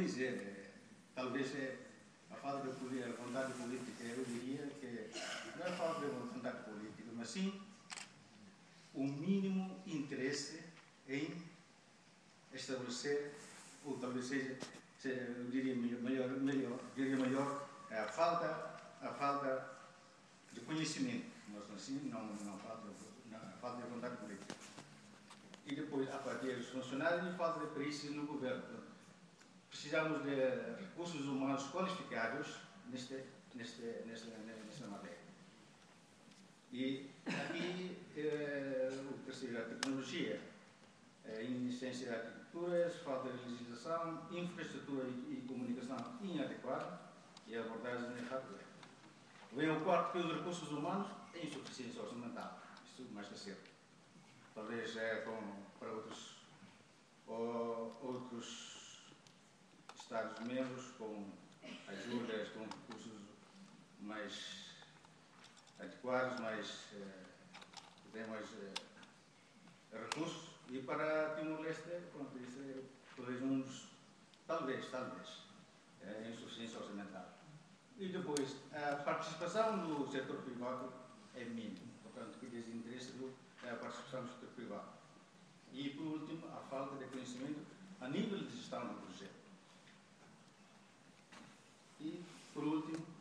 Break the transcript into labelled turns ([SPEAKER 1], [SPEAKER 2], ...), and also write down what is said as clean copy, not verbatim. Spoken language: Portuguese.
[SPEAKER 1] depois, talvez a falta de vontade política, eu diria que não é falta de vontade política, mas sim o mínimo interesse em estabelecer, ou talvez seja eu diria maior, a falta de conhecimento, mas assim, não falta de vontade política. E depois, a partir dos funcionários, falta de perícia no governo. Precisamos de recursos humanos qualificados nesta matéria. E aqui, o terceiro, a tecnologia, a inexistência de arquiteturas, falta de legislação, infraestrutura e comunicação inadequada e a abordagem errada. Vem ao quarto, pelos recursos humanos, a insuficiência orçamental. Isto mais que certo. Talvez para outros Estados-membros com ajudas, com recursos mais adequados, que têm mais recursos. E para Timor-Leste, isso é talvez, a insuficiência orçamental. E depois, a participação do setor privado é mínima, portanto, que desinteresse da participação do setor privado. E, por último, a falta de conhecimento a nível de gestão do projeto. E, por último,